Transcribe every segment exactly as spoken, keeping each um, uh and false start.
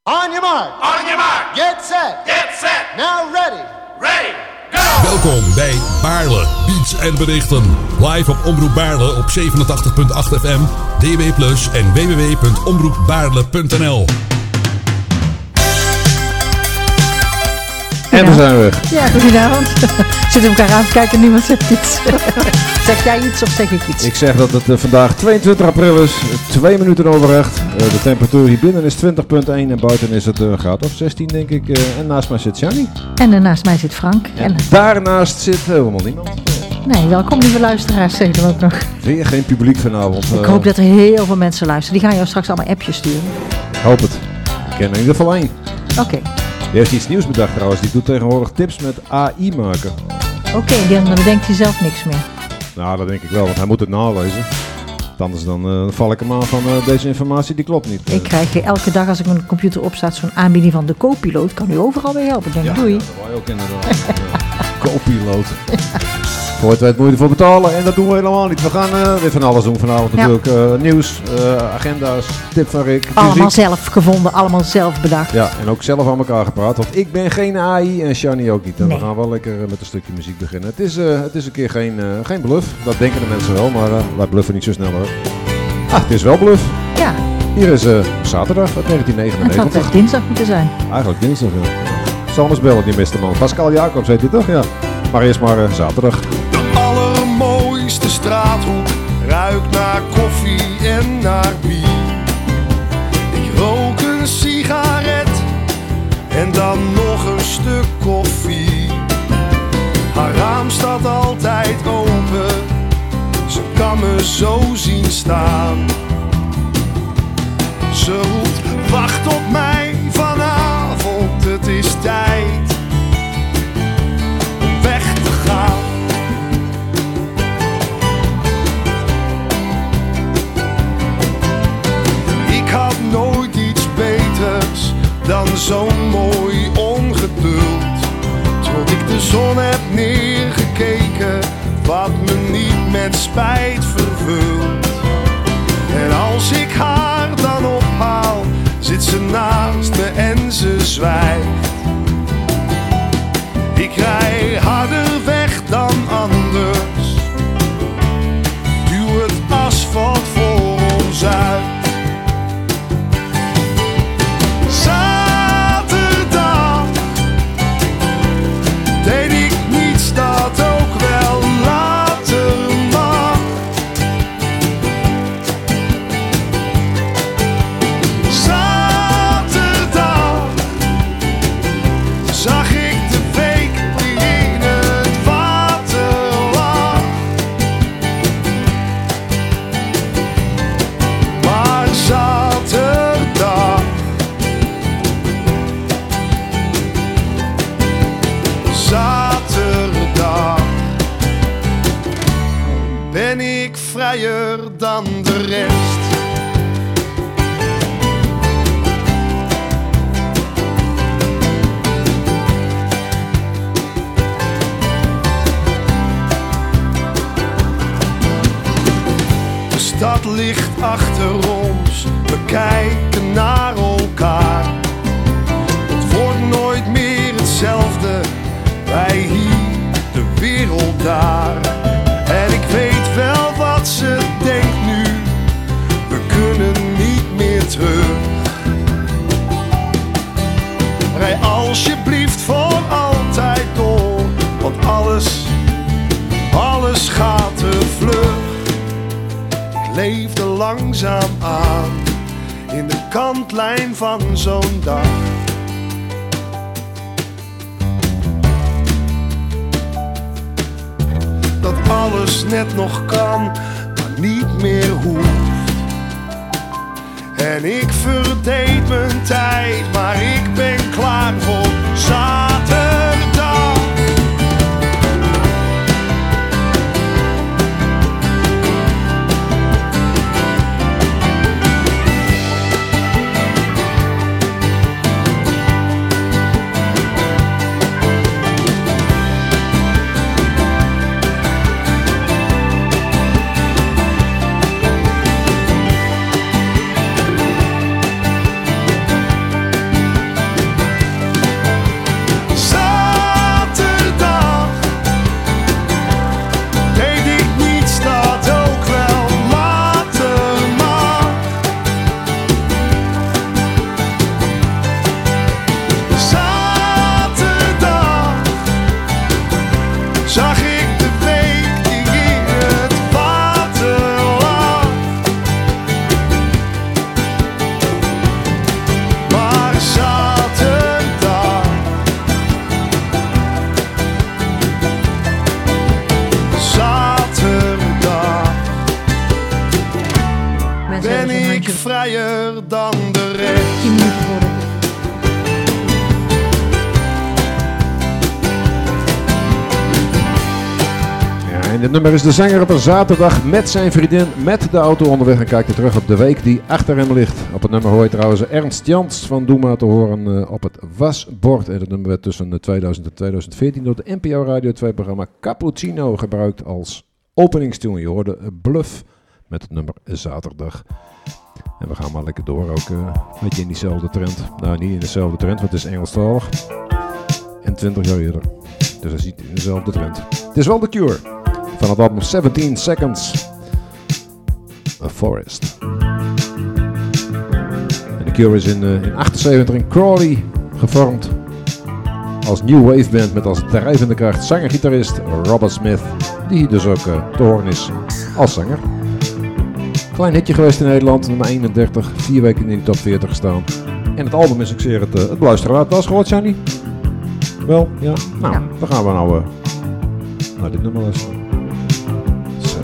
On your mark. On your mark. Get set. Get set. Now ready. Ready. Go. Welkom bij Baarle, Beats en Berichten. Live op Omroep Baarle op zevenentachtig komma acht F M, D B plus en w w w punt omroep baarle punt n l. En we zijn weg. Ja, goedenavond. Zitten elkaar aan te kijken, niemand zegt iets. Zeg jij iets of zeg ik iets? Ik zeg dat het uh, vandaag tweeëntwintig april is, twee minuten over acht. Uh, de temperatuur hier binnen is twintig komma één en buiten is het een uh, graad of zestien denk ik. Uh, en naast mij zit Shani. En uh, naast mij zit Frank. En, en daarnaast zit helemaal niemand. Nee, welkom lieve luisteraars, zeggen we ook nog. Weer geen publiek vanavond. Ik hoop dat er heel veel mensen luisteren. Die gaan jou straks allemaal appjes sturen. Ik hoop het. Ik ken er in ieder geval één. Oké. Okay. Die heeft iets nieuws bedacht trouwens. Die doet tegenwoordig tips met A I maken. Oké, okay, dan bedenkt hij zelf niks meer. Nou, dat denk ik wel, want hij moet het nalezen. Anders dan uh, val ik hem aan van uh, deze informatie, die klopt niet. Uh. Ik krijg elke dag als ik mijn computer opstaat zo'n aanbieding van de Co-piloot. Kan u overal mee helpen. Denk, ja, doei. Ja, dat wou je ook inderdaad. ja. Co-piloot. Voor het weet moet je ervoor betalen en dat doen we helemaal niet. We gaan uh, weer van alles doen vanavond ja. natuurlijk. Uh, nieuws, uh, agenda's, tip van Rick. Allemaal muziek. zelf gevonden, allemaal zelf bedacht. Ja, en ook zelf aan elkaar gepraat. Want ik ben geen A I en Shani ook niet. En nee. We gaan wel lekker met een stukje muziek beginnen. Het is, uh, het is een keer geen, uh, geen bluff. Dat denken de mensen wel, maar uh, wij bluffen niet zo snel hoor. Ah, het is wel bluff. Ja. Hier is uh, zaterdag uit negentien negenennegentig. Het had echt dinsdag moeten zijn. Eigenlijk dinsdag, ja. Ik zal eens bellen, die beste man. Pascal Jacobs heet hij toch? Ja. Maar eerst maar uh, zaterdag. De allermooiste straathoek ruikt naar koffie en naar bier. Ik rook een sigaret en dan nog een stuk koffie. Haar raam staat altijd open, ze kan me zo zien staan. Ze roept, wacht op mij vanavond, het is tijd om weg te gaan. Ik had nooit iets beters dan zo'n mooi ongeduld. Tot ik de zon heb neergekeken, wat me niet met spijt vervult. En als ik haar dan ophaal, zit ze naast me en ze zwijgt. Ik rij harder weg dan anders, duw het asfalt voor ons uit. Zaterdag deed ik niets dat ook wel later mag. Zaterdag zag ik de week die in het water lag. Maar zaterdag, zaterdag ben ik vrijer dan de rest. De stad ligt achter ons, we kijken naar elkaar. Het wordt nooit meer hetzelfde, wij hier, de wereld daar. En ik weet wel wat ze denkt nu, we kunnen niet meer terug. Rij alsjeblieft voor altijd door, want alles, alles gaat te vlug. Ik leefde langzaam aan, in de kantlijn van zo'n dag. Dat alles net nog kan, maar niet meer hoeft. En ik verdeed mijn tijd, maar ik ben klaar voor zaterdag. En dit nummer is de zanger op een zaterdag met zijn vriendin met de auto onderweg en kijkt er terug op de week die achter hem ligt. Op het nummer hoor je trouwens Ernst Jans van Doe maar te horen uh, op het wasbord. En dat nummer werd tussen tweeduizend en tweeduizend veertien door de N P O Radio twee programma Cappuccino gebruikt als openingstune. Je hoorde Bluff met het nummer Zaterdag. En we gaan maar lekker door, ook uh, een beetje in diezelfde trend. Nou, niet in dezelfde trend, want het is Engelstalig. En twintig jaar eerder. Dus dat ziet in dezelfde trend. Het is wel The Cure. Van het album zeventien Seconds. A Forest. En The Cure is in, uh, in achtenzeventig in Crawley gevormd. Als new wave band met als drijvende kracht zanger-gitarist Robert Smith. Die dus ook uh, te horen is als zanger. Klein hitje geweest in Nederland, nummer eenendertig, vier weken in de top veertig gestaan. En het album is ook zeer het, uh, het beluisteren. Had je het gehoord, Shani? Wel, ja? Nou, ja. Dan gaan we nou uh, naar dit nummer luisteren. Zo.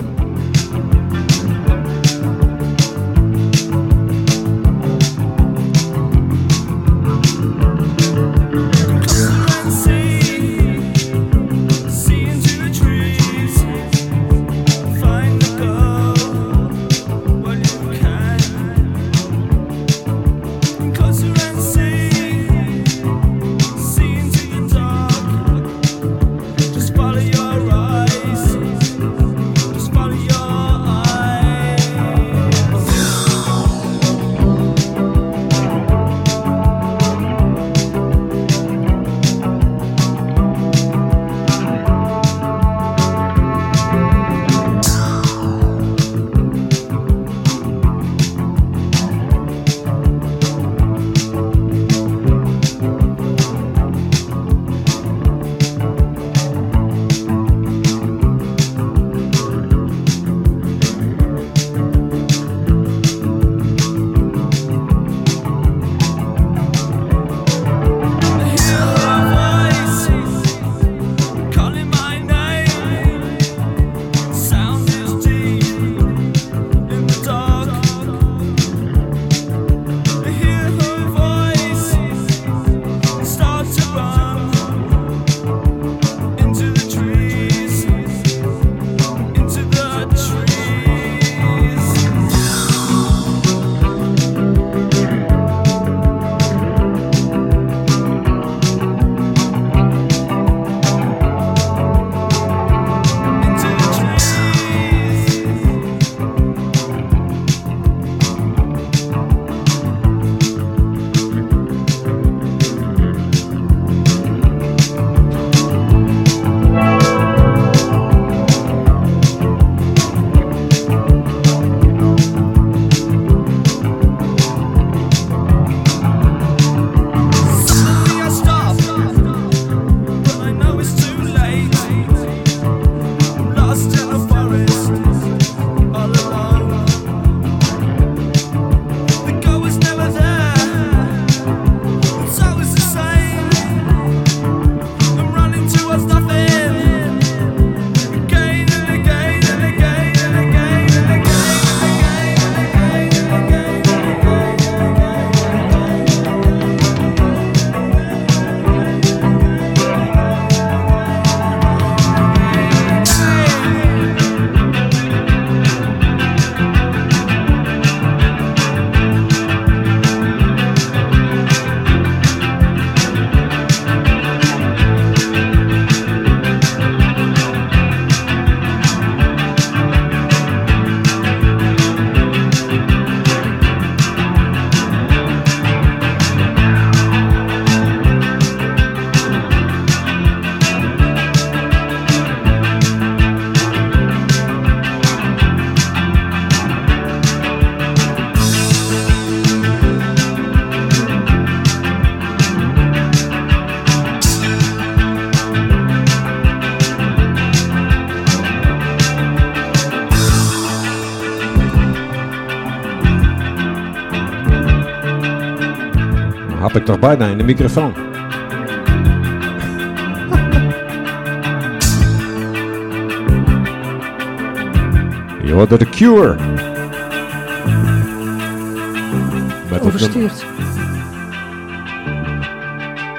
Hap ik toch bijna in de microfoon. Je hoort door The Cure. Met Overstuurd.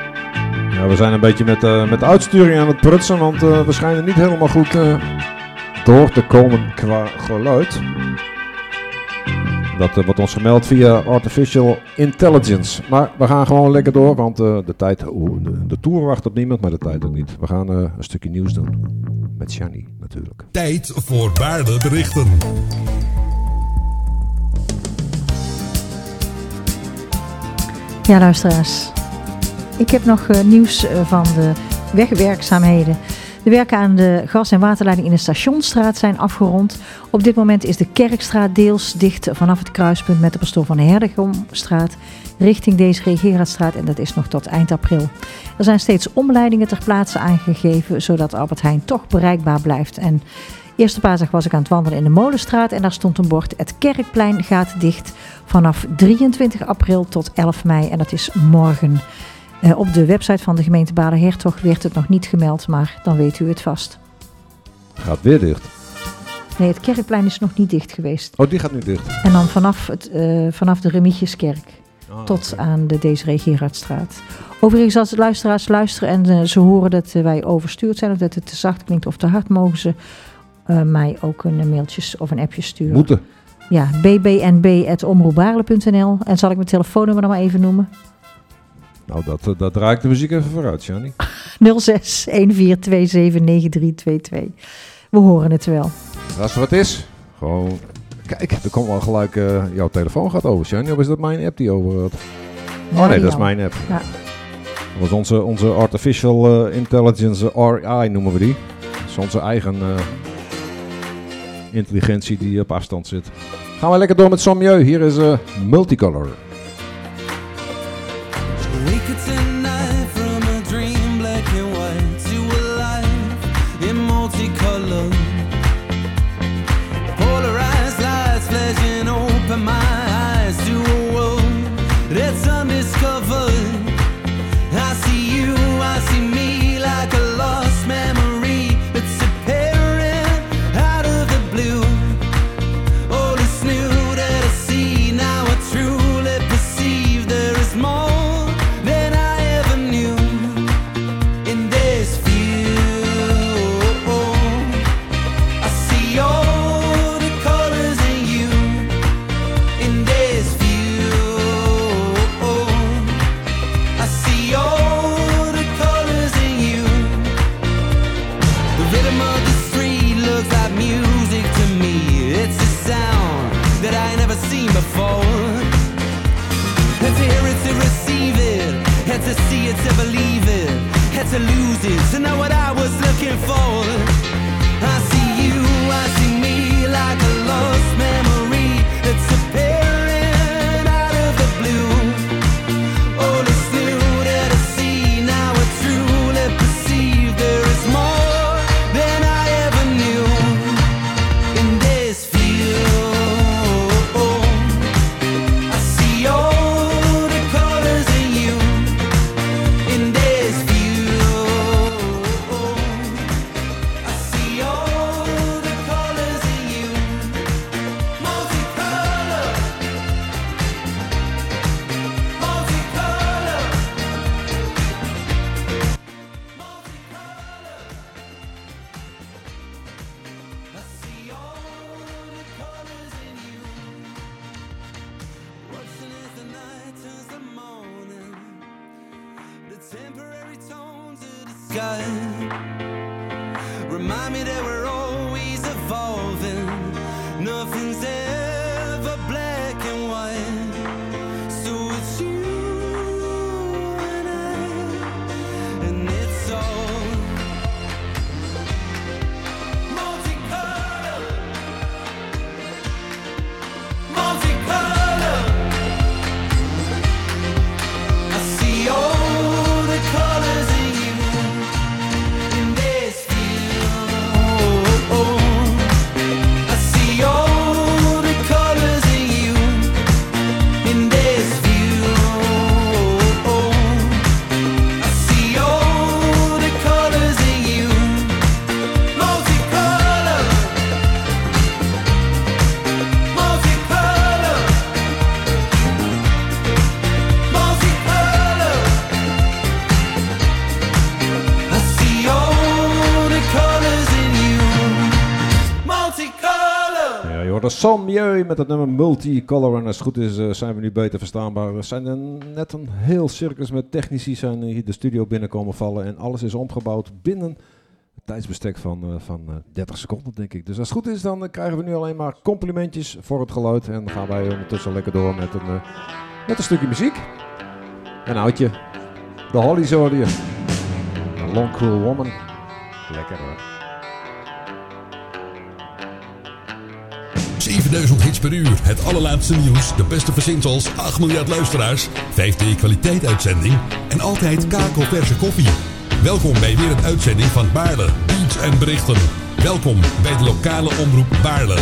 Ja, we zijn een beetje met, uh, met de uitsturing aan het prutsen, want uh, we schijnen niet helemaal goed uh, door te komen qua geluid. Dat uh, wordt ons gemeld via Artificial Intelligence. Maar we gaan gewoon lekker door, want uh, de tijd, uh, de, de tour wacht op niemand, maar de tijd ook niet. We gaan uh, een stukje nieuws doen. Met Shani natuurlijk. Tijd voor Baarle berichten. Ja, luisteraars. Ik heb nog uh, nieuws uh, van de wegwerkzaamheden. De werken aan de gas- en waterleiding in de Stationsstraat zijn afgerond. Op dit moment is de Kerkstraat deels dicht vanaf het kruispunt met de Pastoor van Herdegomstraat richting deze Regerastraat en dat is nog tot eind april. Er zijn steeds omleidingen ter plaatse aangegeven, zodat Albert Heijn toch bereikbaar blijft. En eerste paasdag was ik aan het wandelen in de Molenstraat en daar stond een bord: het Kerkplein gaat dicht vanaf drieëntwintig april tot elf mei en dat is morgen. Uh, op de website van de gemeente Baarle-Hertog werd het nog niet gemeld, maar dan weet u het vast. Gaat weer dicht. Nee, het Kerkplein is nog niet dicht geweest. Oh, die gaat nu dicht. En dan vanaf, het, uh, vanaf de Remigiuskerk Oh, tot okay. aan de Desiree Gerardstraat. Overigens, als de luisteraars luisteren en uh, ze horen dat uh, wij overstuurd zijn of dat het te zacht klinkt of te hard, mogen ze uh, mij ook een uh, mailtje of een appje sturen. Moeten. Ja, b b n b at omroepbaarle punt n l. En zal ik mijn telefoonnummer dan maar even noemen? Nou, dat, dat draai ik de muziek even vooruit, Shani. nul zes een vier twee zeven negen drie twee twee. We horen het wel. Als er wat is, gewoon... Kijk, er komt wel gelijk... Uh, jouw telefoon gaat over, Shani. Of is dat mijn app die over gaat? Oh nee, dat is mijn app. Ja. Dat was onze, onze Artificial uh, Intelligence, R I noemen we die. Dat is onze eigen uh, intelligentie die op afstand zit. Gaan we lekker door met Sommieu. Hier is uh, Multicolor. To lose it, to know what I was looking for. I see you, I see me like a lost memory that's appearing out of the blue. All is new that I see, now I truly perceive there is more than I ever knew in this view. I see all the colors in you in this view. Temporary tones of the sky remind me that we're always evolving. Nothing's ever black and white. So it's you and I, and it's all multicolor, multicolor. I see all colors in you in this field. hoorde San Mieu met het nummer Multicolor. En als het goed is uh, zijn we nu beter verstaanbaar. Er zijn er net een heel circus met technici zijn hier de studio binnenkomen vallen. En alles is omgebouwd binnen het tijdsbestek van, uh, van uh, dertig seconden, denk ik. Dus als het goed is, dan uh, krijgen we nu alleen maar complimentjes voor het geluid. En dan gaan wij ondertussen lekker door met een, uh, met een stukje muziek. Een oudje. De Hollies hoorde je. A Long Cool Woman. Lekker hoor. zevenduizend hits per uur, het allerlaatste nieuws, de beste verzinsels, acht miljard luisteraars, vijf D kwaliteituitzending en altijd kakelverse koffie. Welkom bij weer een uitzending van Baarle, Beats en Berichten. Welkom bij de lokale omroep Baarle.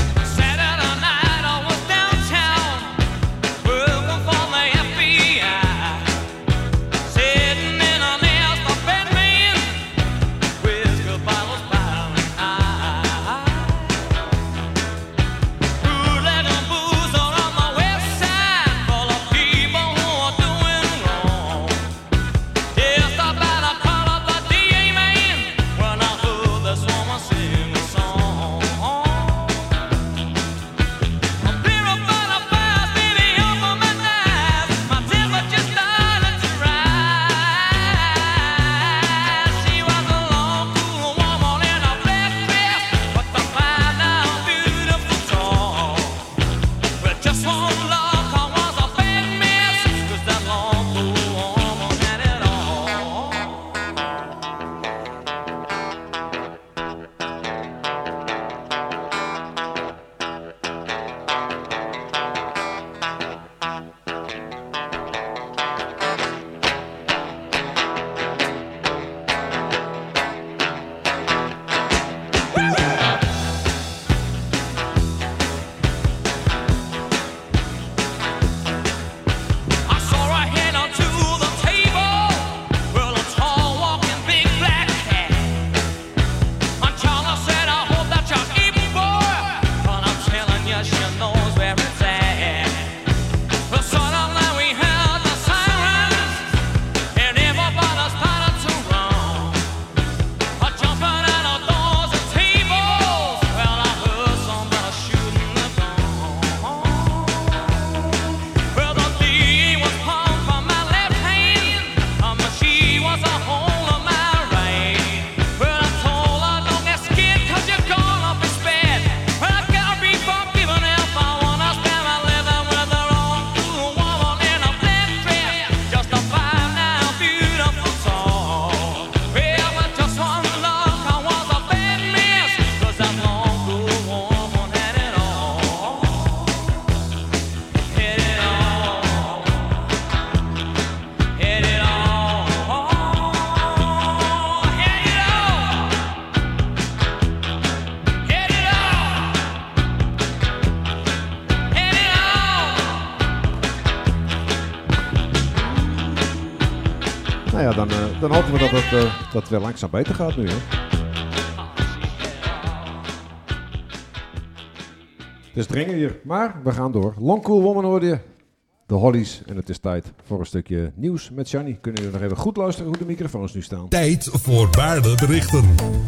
Nou ja, dan, uh, dan hopen we dat het, uh, dat het weer langzaam beter gaat nu. Hè? Het is dringend hier, maar we gaan door. Long Cool Woman hoorde je. De Hollies. En het is tijd voor een stukje nieuws met Shani. Kunnen jullie nog even goed luisteren hoe de microfoons nu staan? Tijd voor Baarle Berichten.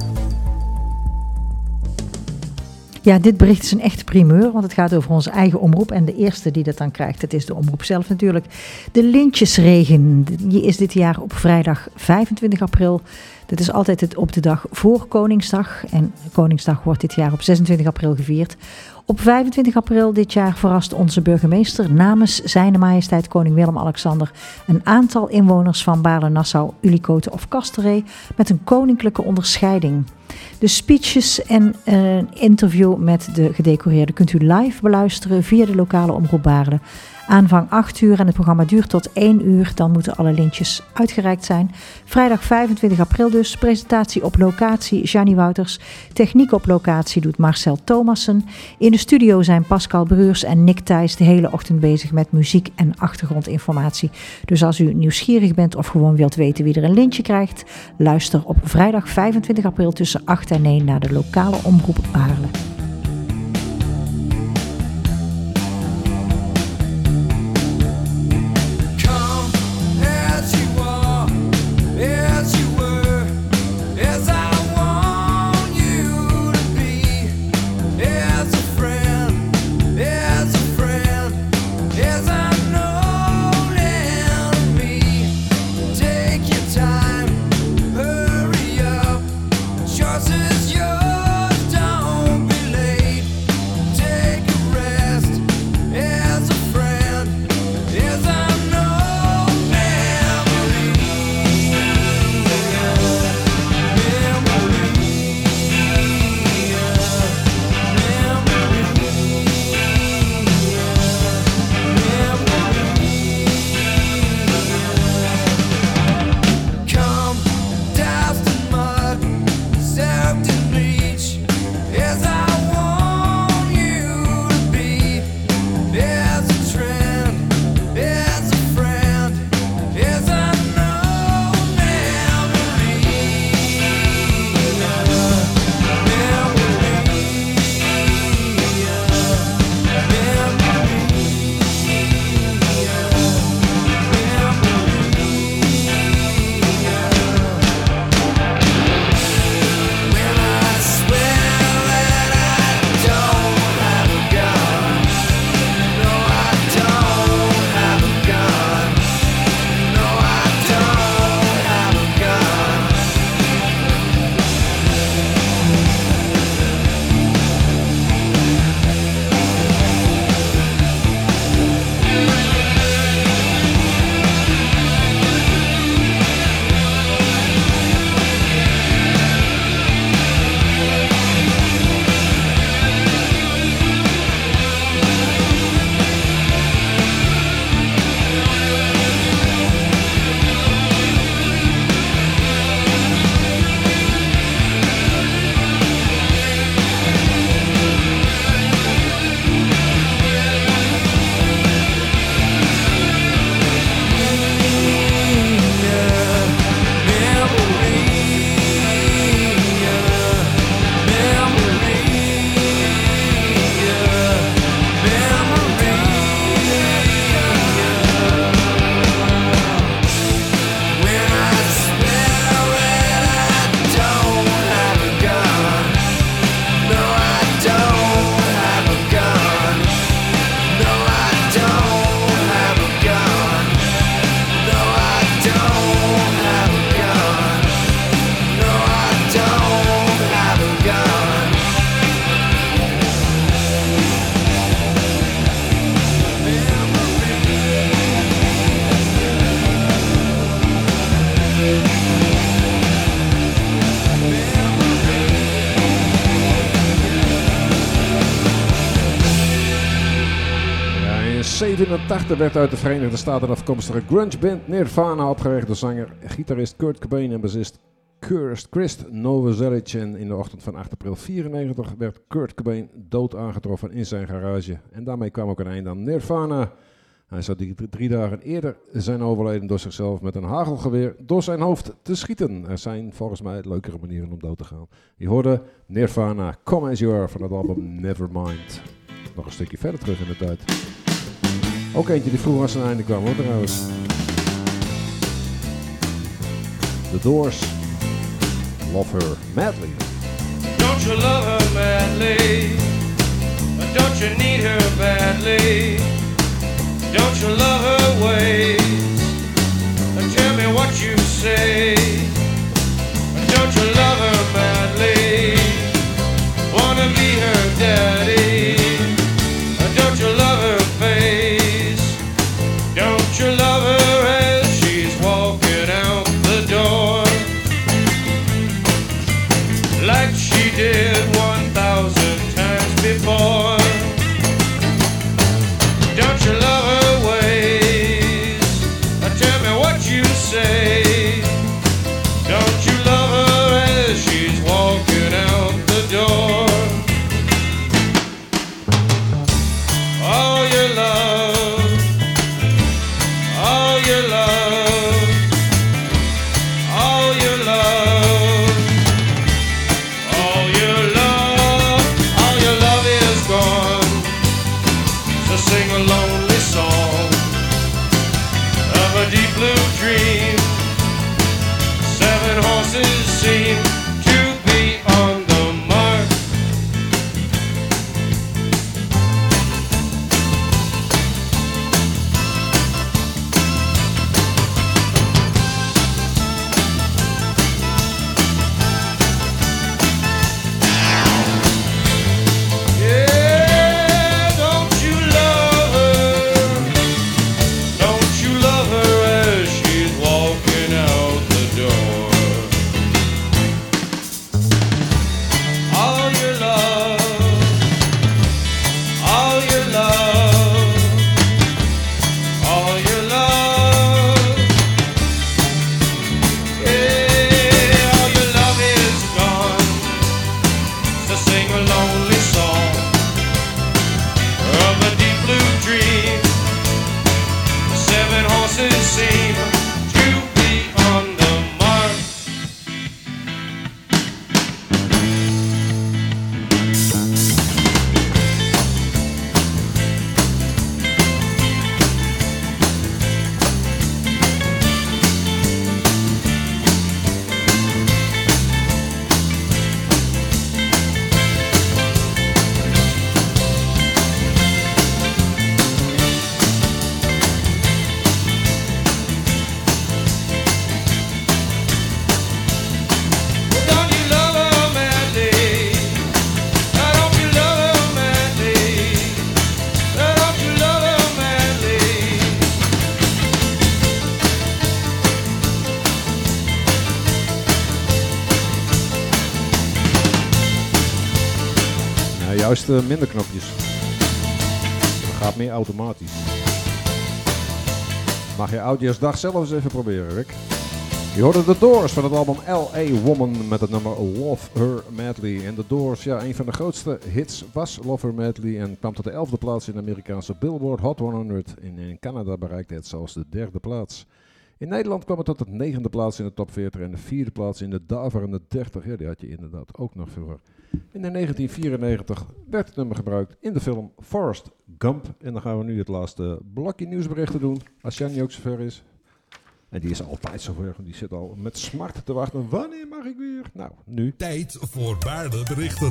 Ja, dit bericht is een echte primeur, want het gaat over onze eigen omroep. En de eerste die dat dan krijgt, dat is de omroep zelf natuurlijk. De lintjesregen, die is dit jaar op vrijdag vijfentwintig april. Dat is altijd het op de dag voor Koningsdag. En Koningsdag wordt dit jaar op zesentwintig april gevierd. Op vijfentwintig april dit jaar verrast onze burgemeester namens Zijne Majesteit Koning Willem-Alexander een aantal inwoners van Baarle-Nassau, Ullicote of Casteré met een koninklijke onderscheiding. De speeches en een interview met de gedecoreerden kunt u live beluisteren via de lokale omroep Baarle. Aanvang acht uur en het programma duurt tot één uur. Dan moeten alle lintjes uitgereikt zijn. Vrijdag vijfentwintig april dus. Presentatie op locatie Gianni Wouters. Techniek op locatie doet Marcel Thomassen. In de studio zijn Pascal Bruurs en Nick Thijs de hele ochtend bezig met muziek en achtergrondinformatie. Dus als u nieuwsgierig bent of gewoon wilt weten wie er een lintje krijgt, luister op vrijdag vijfentwintig april tussen acht en negen naar de lokale omroep Baarle. As I want you to be, as a friend. zevenentachtig werd uit de Verenigde Staten afkomstige grunge band Nirvana opgericht door zanger, gitarist Kurt Cobain en bassist Chris Novoselic. En in de ochtend van acht april vierennegentig werd Kurt Cobain dood aangetroffen in zijn garage. En daarmee kwam ook een einde aan Nirvana. Hij zou die drie dagen eerder zijn overleden door zichzelf met een hagelgeweer door zijn hoofd te schieten. Er zijn volgens mij leukere manieren om dood te gaan. Je hoorde Nirvana, Come As You Are van het album Nevermind. Nog een stukje verder terug in de tijd. Ook eentje die vroeg aan zijn einde kwam hoor trouwens. The Doors, Love Her Madly. Don't you love her madly? Don't you need her badly? Don't you love her ways? Tell me what you say. Don't you love her madly? Wanna be her daddy? Don't you love her face? Don't you love her as she's walking out the door? Like she did one thousand times before. Don't you love her ways? Tell me what you say. Don't you love her as she's walking out the door? All your love, all your love, all your love, all your love, all your love is gone. So sing a lonely song of a deep blue dream. Seven horses seem to be on the mark. Yeah, don't you love her? Don't you love her as she's walking out the door? All your love, all your love, all your love. Yeah, all your love is gone. So sing a lonely song of a deep blue dream. Seven horses seem to be on the mark. Don't you love her madly? Don't you love her madly? Don't you love her madly? Nou, juist uh, minder knopjes. Het gaat meer automatisch. Mag je Oudjaarsdag zelf eens even proberen, Rick. Je hoorde The Doors van het album L A Woman met het nummer Love Her Madly. En The Doors, ja, een van de grootste hits was Love Her Madly en kwam tot de elfde plaats in de Amerikaanse Billboard Hot honderd. In, in Canada bereikte het zelfs de derde plaats. In Nederland kwam het tot de negende plaats in de top veertig en de vierde plaats in de daverende dertig. Ja, die had je inderdaad ook nog vroeger. In negentien vierennegentig werd het nummer gebruikt in de film Forrest Gump. En dan gaan we nu het laatste blokje nieuwsberichten doen, als Jannie ook zover is. En die is altijd zover, die zit al met smart te wachten. Wanneer mag ik weer? Nou, nu. Tijd voor Baarle-berichten.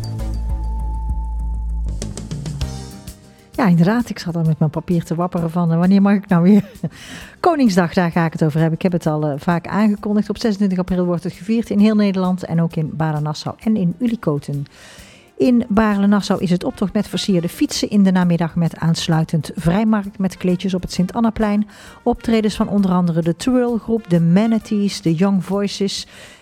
Ja, inderdaad. Ik zat al met mijn papier te wapperen van uh, wanneer mag ik nou weer? Koningsdag, daar ga ik het over hebben. Ik heb het al uh, vaak aangekondigd. Op zesentwintig april wordt het gevierd in heel Nederland en ook in Baarle-Nassau en in Ulikoten. In Baarle-Nassau is het optocht met versierde fietsen in de namiddag met aansluitend vrijmarkt met kleedjes op het Sint-Annaplein. Optredens van onder andere de Twirl Groep, de Manatees, de Young Voices,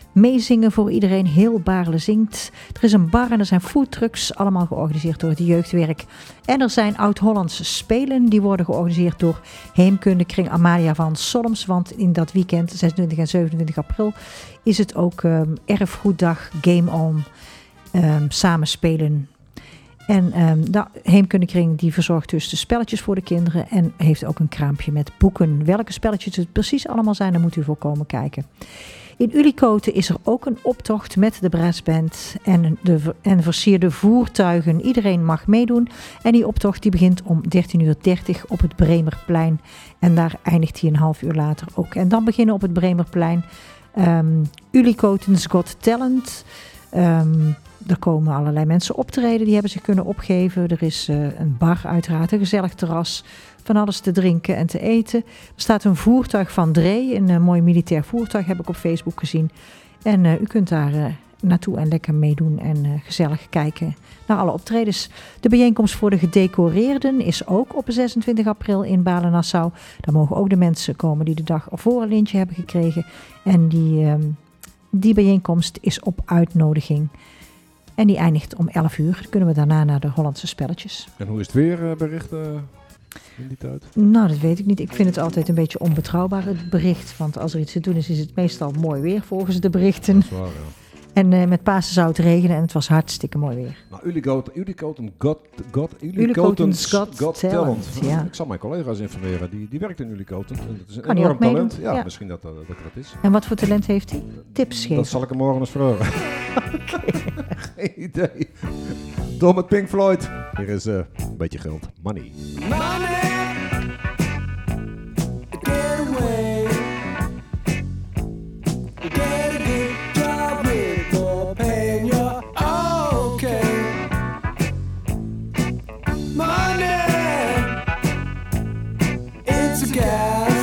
meezingen voor iedereen. Heel Baarle zingt. Er is een bar en er zijn foodtrucks, allemaal georganiseerd door het jeugdwerk. En er zijn Oud-Hollandse Spelen, die worden georganiseerd door Heemkundekring Amalia van Solms. Want in dat weekend, zesentwintig en zevenentwintig april, is het ook um, Erfgoeddag Game On. Um, samen spelen. En um, de Heemkundekring die verzorgt dus de spelletjes voor de kinderen en heeft ook een kraampje met boeken. Welke spelletjes het precies allemaal zijn, daar moet u voor komen kijken. In Ulikoten is er ook een optocht met de brassband en, de, en versierde voertuigen. Iedereen mag meedoen. En die optocht die begint om dertien uur dertig op het Bremerplein. En daar eindigt hij een half uur later ook. En dan beginnen op het Bremerplein um, Ulikoten's Got Talent. Um, er komen allerlei mensen optreden, die hebben zich kunnen opgeven. Er is uh, een bar uiteraard, een gezellig terras, van alles te drinken en te eten. Er staat een voertuig van Dree, een uh, mooi militair voertuig, heb ik op Facebook gezien. En uh, u kunt daar uh, naartoe en lekker meedoen en uh, gezellig kijken naar alle optredens. De bijeenkomst voor de gedecoreerden is ook op zesentwintig april in Balen-Nassau. Daar mogen ook de mensen komen die de dag ervoor een lintje hebben gekregen. En die, uh, die bijeenkomst is op uitnodiging. En die eindigt om elf uur. Dan kunnen we daarna naar de Hollandse spelletjes. En hoe is het weerbericht uh, in die tijd? Nou, dat weet ik niet. Ik vind het altijd een beetje onbetrouwbaar, het bericht. Want als er iets te doen is, is het meestal mooi weer volgens de berichten. Dat is waar, ja. En uh, met Pasen zou het regenen en het was hartstikke mooi weer. Nou, Ulikoten, Ulikoten got, got, Ulikoten's Got, got Talent. talent. Ja. Ik zal mijn collega's informeren, die, die werkt in Ulikoten. Dat is een Kan die enorm ook meedoen? talent. Ja, Ja. misschien dat, dat dat dat is. En wat voor talent heeft hij? Tips geven. Dat zal ik hem morgen eens vragen. Geen idee. Door met Pink Floyd. Hier is uh, een beetje geld. Money. Money, get away. Get a good job with more pay. You're okay. Money, it's a gas.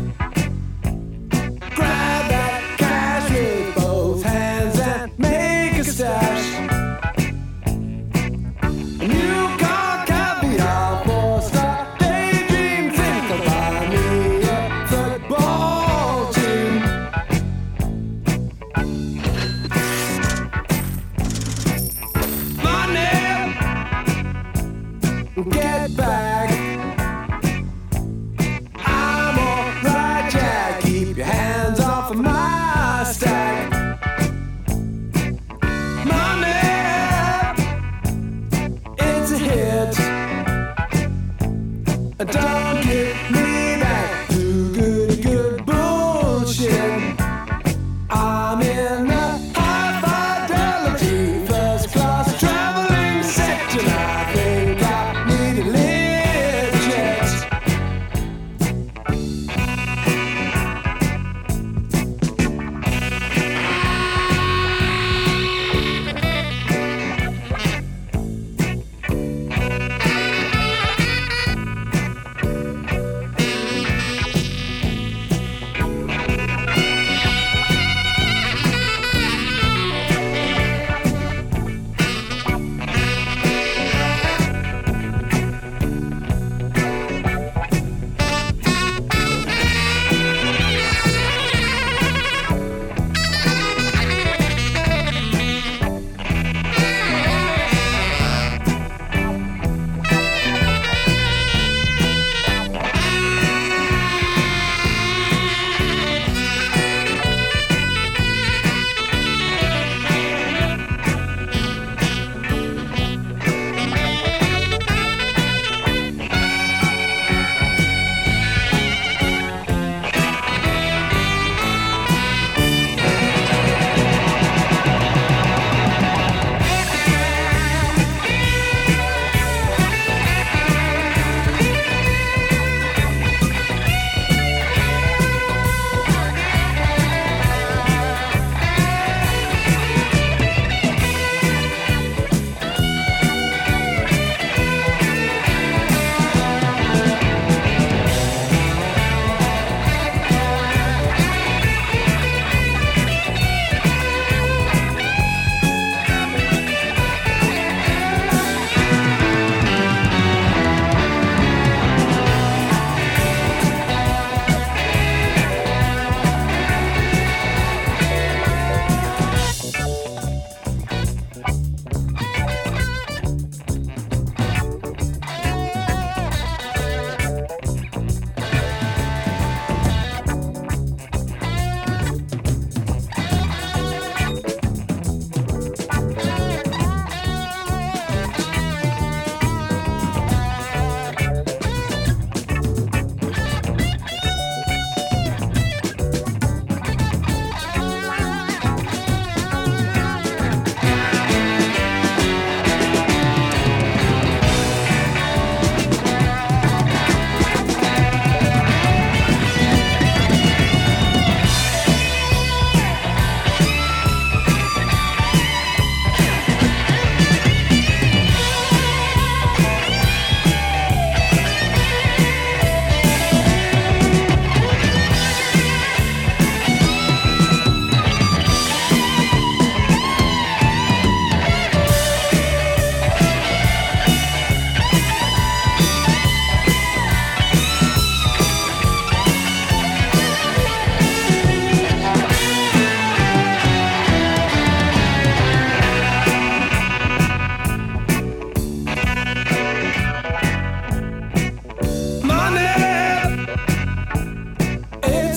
Grab that cash with both hands and make a stash. A new car can be our for start day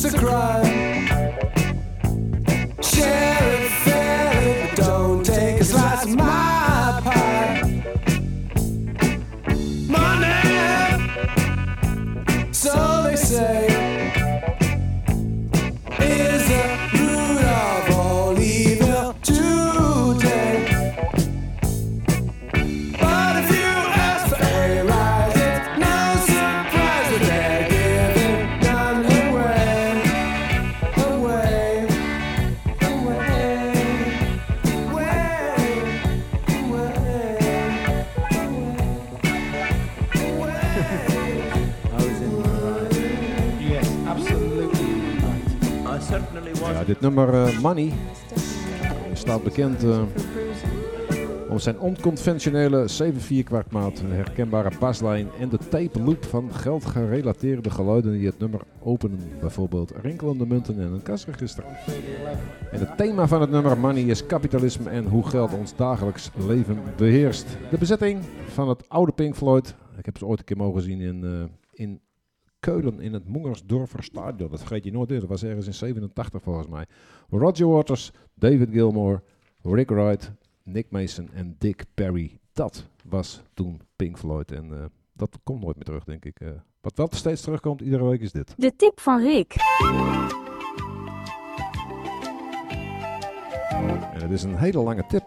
it's a crime. Share it, fair it, don't take a slice of my pie. Money, so they say, is the root of all evil today. But if you ask for a rise, it's no surprise that they're giving none away, away, away, Yes, absolutely right. I certainly was. Ja, dit nummer uh, Money staat bekend uh, om zijn onconventionele zeven vier kwart maat, een herkenbare baslijn en de tape loop van geldgerelateerde geluiden die het nummer openen. Bijvoorbeeld rinkelende munten en een kasregister. En het thema van het nummer Money is kapitalisme en hoe geld ons dagelijks leven beheerst. De bezetting van het oude Pink Floyd, ik heb ze ooit een keer mogen zien in, uh, in Keulen in het Moengersdorfer Stadion. Dat vergeet je nooit weer. Dat was ergens in zevenentachtig volgens mij. Roger Waters, David Gilmour, Rick Wright, Nick Mason en Dick Perry. Dat was toen Pink Floyd. En uh, dat komt nooit meer terug, denk ik. Uh, wat wel steeds terugkomt iedere week is dit. De tip van Rick. En het is een hele lange tip.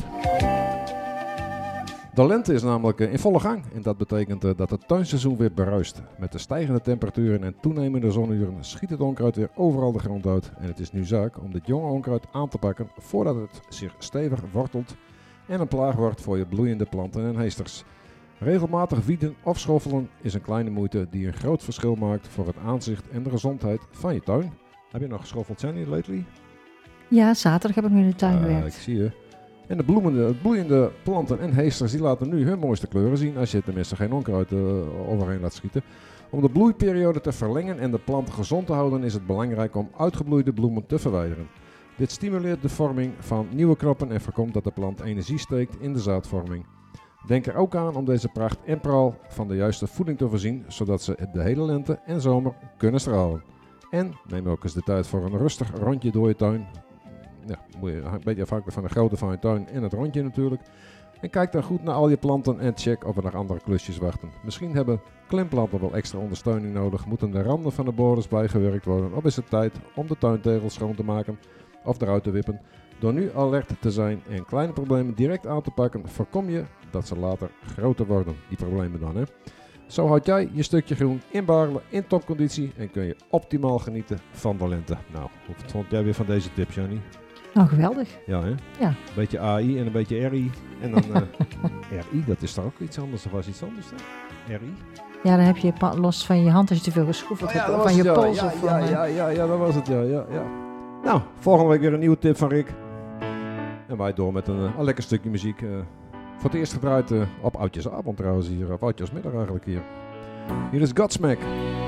De lente is namelijk in volle gang en dat betekent dat het tuinseizoen weer bruist. Met de stijgende temperaturen en toenemende zonuren schiet het onkruid weer overal de grond uit. En het is nu zaak om dit jonge onkruid aan te pakken voordat het zich stevig wortelt en een plaag wordt voor je bloeiende planten en heesters. Regelmatig wieden of schoffelen is een kleine moeite die een groot verschil maakt voor het aanzicht en de gezondheid van je tuin. Heb je nog geschoffeld, Jenny, lately? Ja, zaterdag heb ik nu in de tuin Uh, gewerkt. ik zie je. En de bloemende, bloeiende planten en heesters die laten nu hun mooiste kleuren zien als je tenminste geen onkruid uh, overheen laat schieten. Om de bloeiperiode te verlengen en de planten gezond te houden is het belangrijk om uitgebloeide bloemen te verwijderen. Dit stimuleert de vorming van nieuwe knoppen en voorkomt dat de plant energie steekt in de zaadvorming. Denk er ook aan om deze pracht en praal van de juiste voeding te voorzien, zodat ze de hele lente en zomer kunnen stralen. En neem ook eens de tijd voor een rustig rondje door je tuin. Ja, moet je, een beetje afhankelijk van de grootte van je tuin en het rondje natuurlijk. En kijk dan goed naar al je planten en check of er nog andere klusjes wachten. Misschien hebben klimplanten wel extra ondersteuning nodig, moeten de randen van de borders bijgewerkt worden, of is het tijd om de tuintegels schoon te maken of eruit te wippen. Door nu alert te zijn en kleine problemen direct aan te pakken, voorkom je dat ze later groter worden, die problemen dan hè. Zo houd jij je stukje groen in Baarle in topconditie en kun je optimaal genieten van de lente. Nou, wat vond jij weer van deze tip, Johnny? Nou, geweldig. Ja, hè? Ja. Een beetje A I en een beetje R I. En dan uh, R I, dat is toch ook iets anders? Of was iets anders dan? R I? Ja, dan heb je pa- los van je hand als je te veel geschroefeld Oh ja, hebt. dat Of van was je het, ja. pols. Ja, of ja, van, eh, ja, ja, ja, dat was het, ja, ja, ja. Nou, volgende week weer een nieuwe tip van Rick. En wij door met een, uh, een lekker stukje muziek. Uh, voor het eerst gedraaid uh, op Oudjesavond trouwens hier. Op Oudjesmiddag eigenlijk hier. Hier is Godsmack.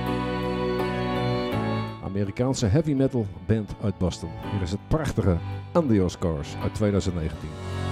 Amerikaanse heavy metal band uit Boston. Hier is het prachtige Under Your Scars uit twintig negentien.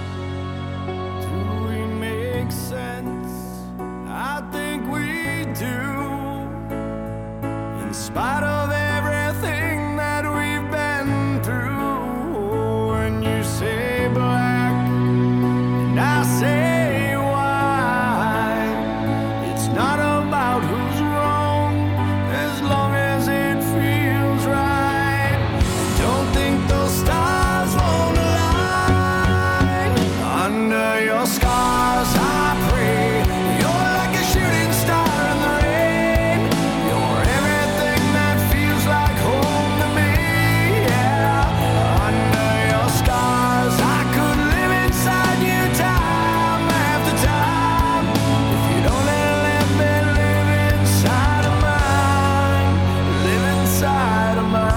Do we make sense? I think we do. In spite of everything that we've been through. When you say black and I say white, it's not about who's wrong as long as it feels right. Don't think those stars won't align. Under your scars I pray. You're like a shooting star in the rain. You're everything that feels like home to me, yeah. Under your scars I could live inside you time after time. If you'd only let me live inside of mine, live inside of mine.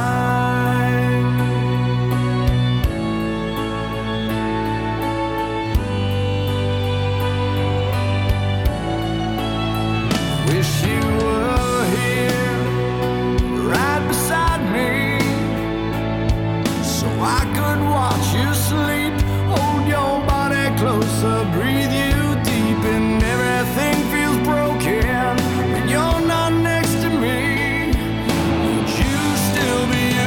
Wish you were here, right beside me, so I could watch you sleep, hold your body closer, breathe you deep, and everything feels broken when you're not next to me. Would you still be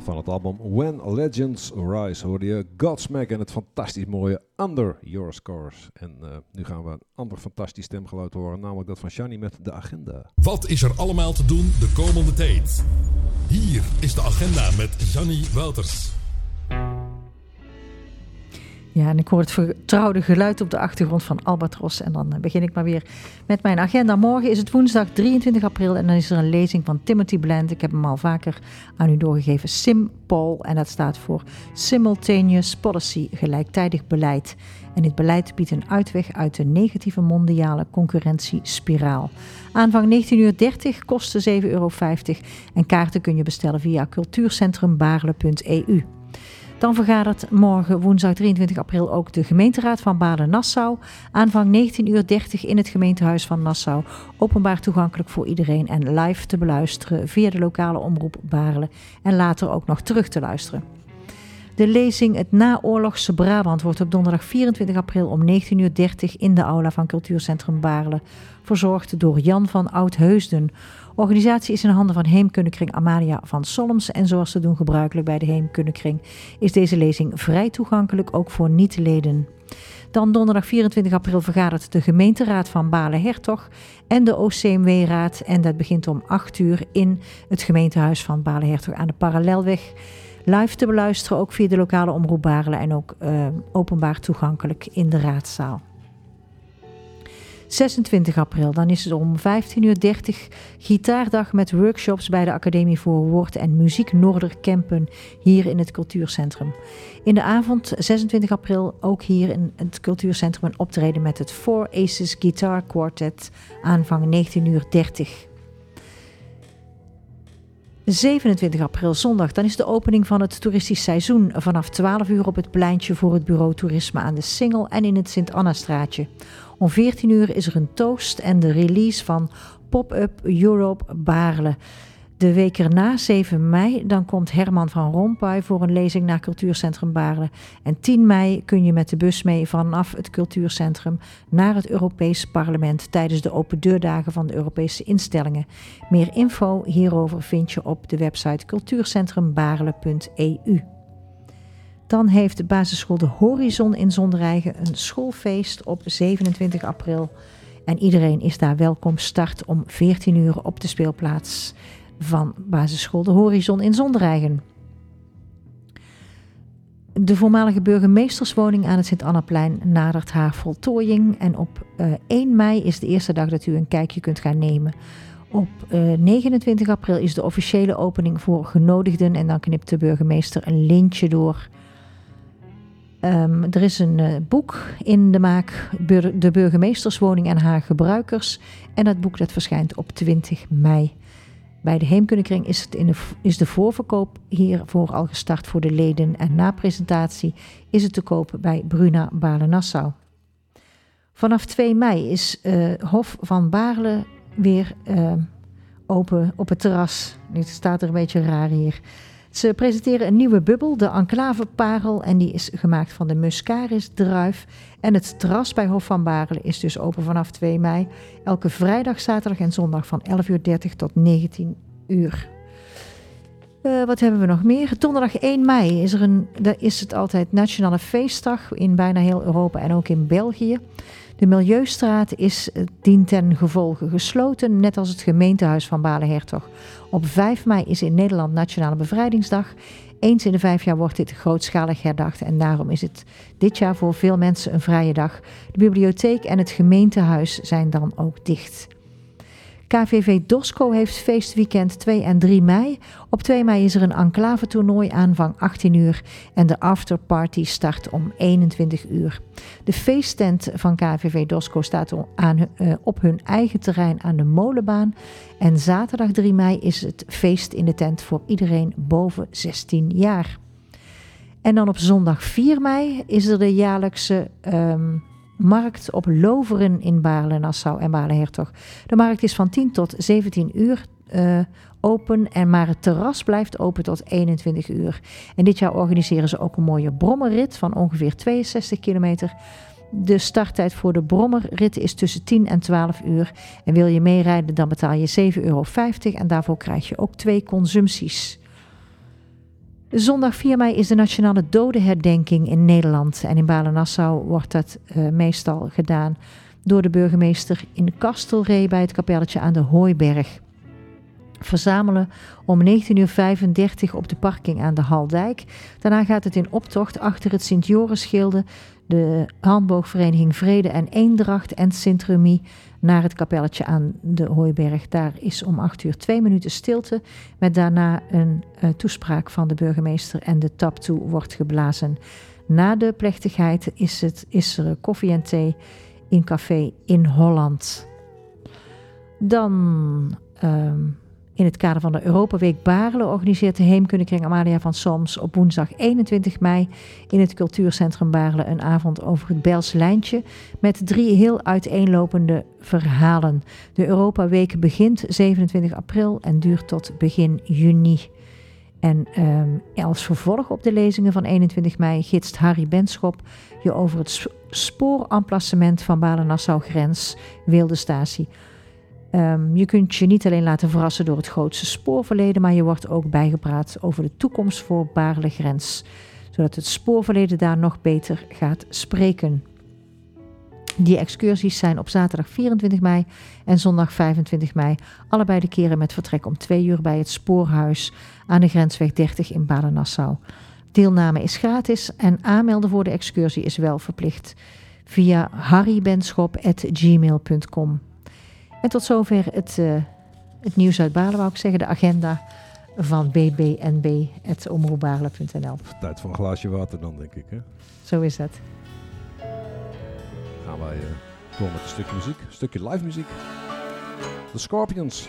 Van het album When Legends Rise hoorde je Godsmack en het fantastisch mooie Under Your Scores. En uh, nu gaan we een ander fantastisch stemgeluid horen, namelijk dat van Shani met de agenda. Wat is er allemaal te doen de komende tijd? Hier is de agenda met Shani Wouters. Ja, en ik hoor het vertrouwde geluid op de achtergrond van Albatros. En dan begin ik maar weer met mijn agenda. Morgen is het woensdag drieëntwintig april en dan is er een lezing van Timothy Bland. Ik heb hem al vaker aan u doorgegeven. SimPol, en dat staat voor Simultaneous Policy, gelijktijdig beleid. En dit beleid biedt een uitweg uit de negatieve mondiale concurrentiespiraal. Aanvang negentien uur dertig, kosten zeven euro vijftig. En kaarten kun je bestellen via cultuurcentrum baarle punt e u. Dan vergadert morgen woensdag drieëntwintig april ook de gemeenteraad van Baarle-Nassau. Aanvang negentien uur dertig in het gemeentehuis van Nassau. Openbaar toegankelijk voor iedereen en live te beluisteren via de lokale omroep Baarle. En later ook nog terug te luisteren. De lezing Het naoorlogse Brabant wordt op donderdag vierentwintig april om negentien uur dertig in de aula van Cultuurcentrum Baarle. Verzorgd door Jan van Oudheusden. Organisatie is in handen van Heemkundekring Amalia van Solms. En zoals te doen gebruikelijk bij de Heemkundekring is deze lezing vrij toegankelijk ook voor niet-leden. Dan donderdag vierentwintig april vergadert de gemeenteraad van Baarle-Hertog en de O C M W-raad. En dat begint om acht uur in het gemeentehuis van Baarle-Hertog aan de Parallelweg. Live te beluisteren ook via de lokale omroep Baarle en ook uh, openbaar toegankelijk in de raadzaal. zesentwintig april, dan is het om vijftien uur dertig gitaardag met workshops bij de Academie voor Woord en Muziek Noorderkempen hier in het Cultuurcentrum. In de avond, zesentwintig april, ook hier in het Cultuurcentrum een optreden met het Four Aces Guitar Quartet, aanvang negentien uur dertig. zevenentwintig april, zondag, dan is de opening van het toeristisch seizoen vanaf twaalf uur op het pleintje voor het bureau toerisme aan de Singel en in het Sint-Anna-straatje. Om veertien uur is er een toast en de release van Pop-up Europe Baarle. De week erna, zeven mei, dan komt Herman van Rompuy voor een lezing naar Cultuurcentrum Baarle. En tien mei kun je met de bus mee vanaf het Cultuurcentrum naar het Europees Parlement tijdens de open deurdagen van de Europese instellingen. Meer info hierover vind je op de website cultuurcentrum baarle punt e u. Dan heeft de basisschool De Horizon in Zondereigen een schoolfeest op zevenentwintig april. En iedereen is daar welkom. Start om veertien uur op de speelplaats van basisschool De Horizon in Zondereigen. De voormalige burgemeesterswoning aan het Sint-Annaplein nadert haar voltooiing. En op uh, één mei is de eerste dag dat u een kijkje kunt gaan nemen. Op uh, negenentwintig april is de officiële opening voor genodigden. En dan knipt de burgemeester een lintje door. Um, er is een uh, boek in de maak, bur- de burgemeesterswoning en haar gebruikers. En dat boek dat verschijnt op twintig mei. Bij de Heemkundekring is, het in de, is de voorverkoop hiervoor al gestart voor de leden. En na presentatie is het te koop bij Bruna Baarle-Nassau. Vanaf twee mei is uh, Hof van Baarle weer uh, open op het terras. Nu staat er een beetje raar hier. Ze presenteren een nieuwe bubbel, de Enclave Parel, en die is gemaakt van de Muscaris druif. En het terras bij Hof van Baarle is dus open vanaf twee mei. Elke vrijdag, zaterdag en zondag van elf uur dertig tot negentien uur. Uh, wat hebben we nog meer? Donderdag één mei is, er een, daar is het altijd Nationale Feestdag in bijna heel Europa en ook in België. De Milieustraat is dien ten gevolge gesloten, net als het gemeentehuis van Baarle-Hertog. Op vijf mei is in Nederland Nationale Bevrijdingsdag. Eens in de vijf jaar wordt dit grootschalig herdacht en daarom is het dit jaar voor veel mensen een vrije dag. De bibliotheek en het gemeentehuis zijn dan ook dicht. K V V Dosco heeft feestweekend twee en drie mei. Op twee mei is er een enclave-toernooi aanvang achttien uur en de afterparty start om eenentwintig uur. De feesttent van K V V Dosco staat aan, uh, op hun eigen terrein aan de Molenbaan. En zaterdag drie mei is het feest in de tent voor iedereen boven zestien jaar. En dan op zondag vier mei is er de jaarlijkse Um, markt op Loveren in Baarle-Nassau en Baarle-Hertog. De markt is van tien tot zeventien uur uh, open, en maar het terras blijft open tot eenentwintig uur. En dit jaar organiseren ze ook een mooie brommerrit van ongeveer tweeënzestig kilometer. De starttijd voor de brommerrit is tussen tien en twaalf uur. En wil je meerijden, dan betaal je zeven euro vijftig en daarvoor krijg je ook twee consumpties. Zondag vier mei is de Nationale Dodenherdenking in Nederland. En in Balen-Nassau wordt dat uh, meestal gedaan door de burgemeester in Kastelree bij het kapelletje aan de Hooiberg. Verzamelen om negentien uur vijfendertig op de parking aan de Haldijk. Daarna gaat het in optocht achter het Sint-Jorisgilde, de handboogvereniging Vrede en Eendracht en Sint-Remy naar het kapelletje aan de Hooiberg. Daar is om acht uur twee minuten stilte met daarna een uh, toespraak van de burgemeester en de tap toe wordt geblazen. Na de plechtigheid is, het, is er koffie en thee in café in Holland. Dan um, in het kader van de Europaweek Baarle organiseert de Heemkundekring Amalia van Solms op woensdag eenentwintig mei in het Cultuurcentrum Baarle een avond over het Bijls Lijntje met drie heel uiteenlopende verhalen. De Europaweek begint zevenentwintig april en duurt tot begin juni. En um, als vervolg op de lezingen van eenentwintig mei gidst Harry Benschop je over het spooramplacement van Balen-Nassau grens Weelde Statie. Um, je kunt je niet alleen laten verrassen door het grootste spoorverleden, maar je wordt ook bijgepraat over de toekomst voor Baarle grens, zodat het spoorverleden daar nog beter gaat spreken. Die excursies zijn op zaterdag vierentwintig mei en zondag vijfentwintig mei, allebei de keren met vertrek om twee uur bij het Spoorhuis aan de Grensweg dertig in Balen-Nassau. Deelname is gratis en aanmelden voor de excursie is wel verplicht via harrybenschop at gmail punt com. En tot zover het, uh, het nieuws uit Baarle, wou ik zeggen, de agenda van b b n b at omroep baarle punt n l. Tijd voor een glaasje water dan, denk ik. Hè? Zo is dat. Gaan wij uh, door met een stukje muziek, een stukje live muziek. The Scorpions.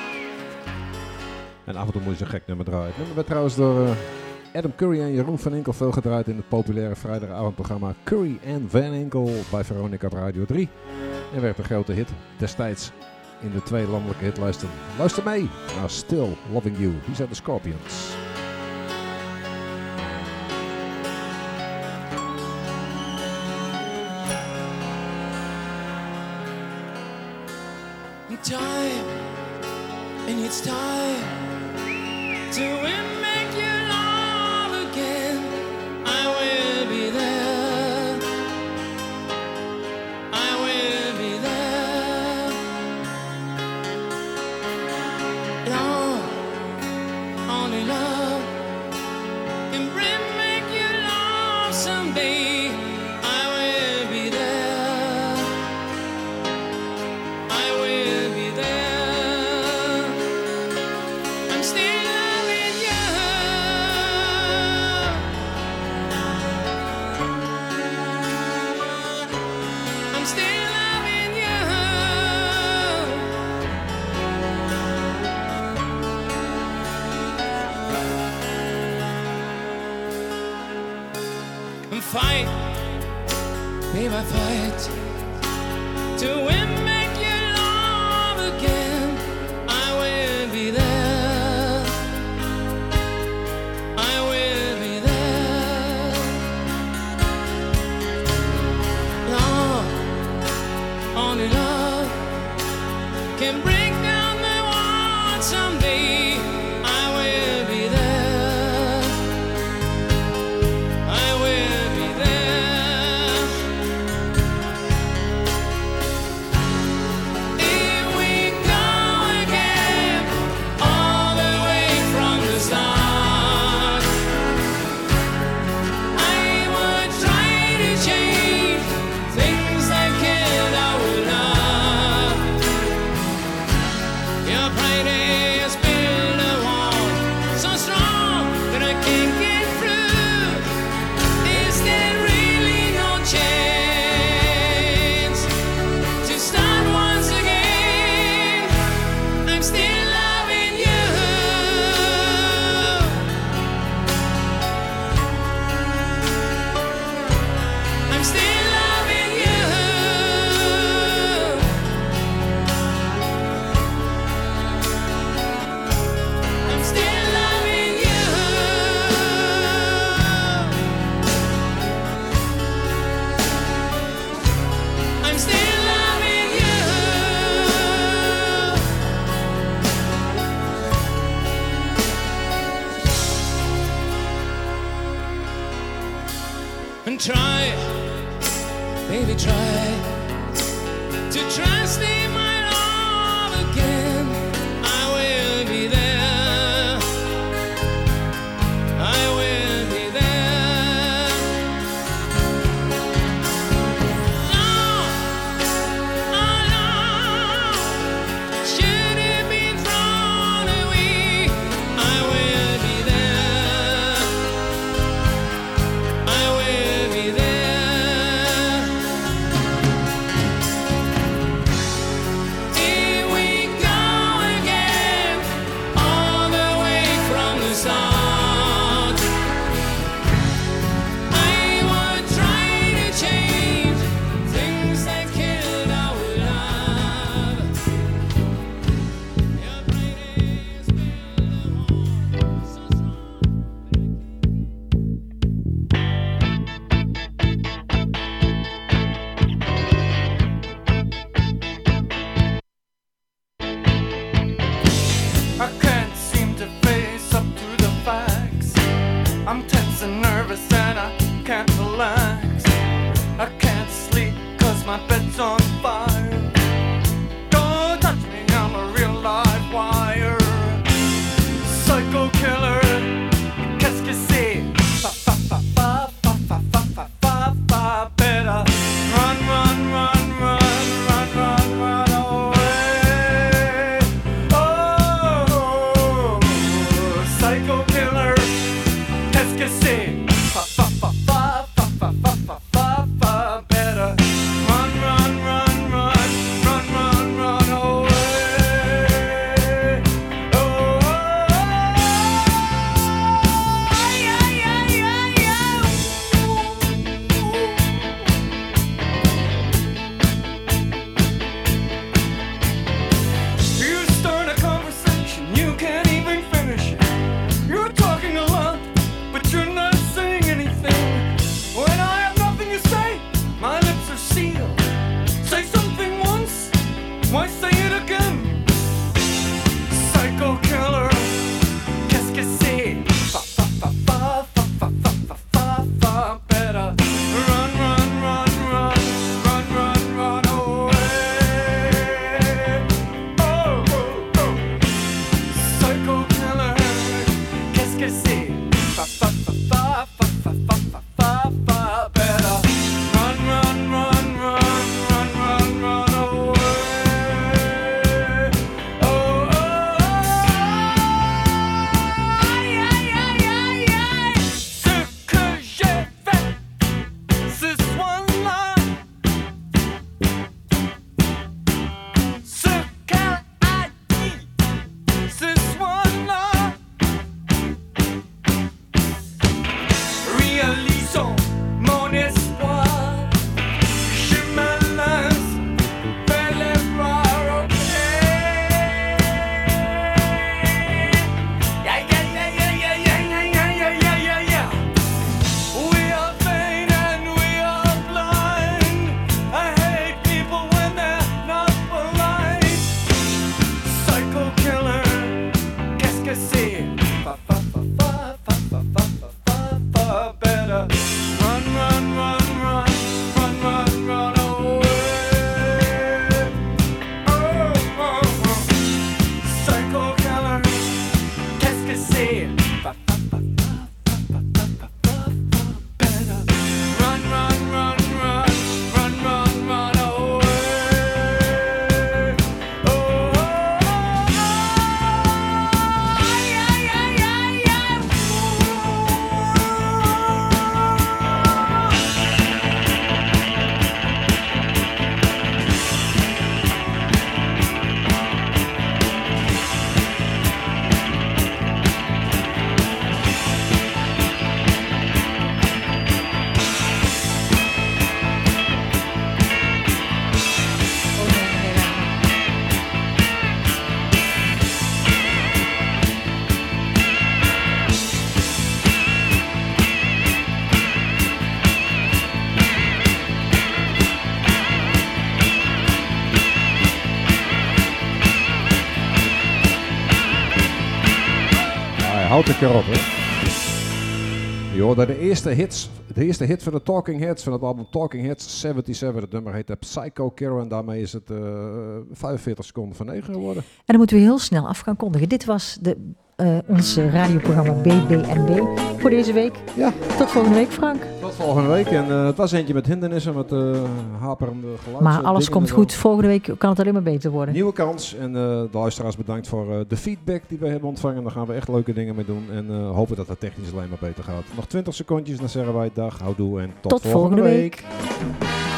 En af en toe moet je zo'n gek nummer draaien. Het nummer werd trouwens door uh, Adam Curry en Jeroen van Enkel veel gedraaid in het populaire vrijdagavondprogramma Curry and Van Enkel bij Veronica op Radio drie. En werd een grote hit destijds in de twee landelijke hitlijsten. Luister mee naar Still Loving You. These are the Scorpions. Time, and it's time to make you love again. I will be there. I will be there. Love, only love can bring make you love someday. I will be there. I will be there. I'm still loving you. I'm still loving you. And fight, babe, I fight to win, make you love again. I will be there. I will be there. Love, only love can break down the wall someday. I will be there. I will be there. and try, baby, try to trust in my love again. I will be there. I will be there. Love, oh love, should it be thrown away? I will be there. I will be there. Here we go again, all the way from the start. I would try to change things that killed our love. Your brain is still warm, so I can't seem to face up to the facts. I'm tense and nervous and I can't relax. I can't sleep cause my bed's on fire. Don't touch me, I'm a real live wire. Psycho killer, qu'est-ce que c'est? Fa fa fa fa fa fa fa fa fa fa. Better run, run, run, run, run, run, run away. Oh, psycho killer, qu'est-ce que c'est? Fa fa fa fa fa fa fa fa fa fa. Better run, run, run, run, run, run, run away. Oh, yeah, yeah, yeah, yeah. You start a conversation, you can't even finish it. You're talking a lot, but you're not saying anything. When I have nothing to say, my lips are sealed. Say something once, why say it again? Psycho killer, qu'est-ce que c'est? Fa fa fa fa fa fa fa fa fa fa. Better run, run, run, run, run, run, run away. Oh, oh, oh. Psycho killer, qu'est-ce que c'est? Fa fa fa fa fa fa fa fa fa fa. Better run, run, run, run, run, run, run away. Oh, oh, oh. Yeah, yeah, yeah, yeah. Ce que j'ai fait ce soir-là, ce qu'elle a dit ce soir-là, réalisons mon espoir. Je me lance vers les bras, ok. Yeah, yeah, yeah, yeah, yeah, yeah, yeah, yeah, yeah, yeah, yeah. We are vain and we are blind. I hate people when they're not polite. Psycho killer, qu'est-ce que c'est? Fa fa fa fa fa fa fa fa fa fa. Better run, run, run, run, run, run, run away. Oh, oh, oh. Psycho killer, qu'est-ce que c'est? Fa fa fa fa fa fa fa fa fa. Better run, run, run, run, run, run, run away. Oh, oh, oh. Yeah, yeah, yeah, yeah. Hij houdt een keer op, hè. Je hoorde de eerste hits, de eerste hit van de Talking Heads, van het album Talking Heads zevenenzeventig. Het nummer heet Psycho Killer en daarmee is het uh, vijfenveertig seconden van negen geworden. En dan moeten we heel snel af gaan kondigen. Dit was de, uh, ons radioprogramma B B N B voor deze week. Ja. Tot volgende week, Frank. Tot volgende week. En uh, het was eentje met hindernissen, met uh, haperende geluid. Maar alles komt goed. Volgende week kan het alleen maar beter worden. Nieuwe kans. En uh, de luisteraars bedankt voor uh, de feedback die we hebben ontvangen. Daar gaan we echt leuke dingen mee doen. En uh, hopen dat het technisch alleen maar beter gaat. Nog twintig secondjes, dan zeggen wij dag, houdoe en tot, tot volgende, volgende week. week.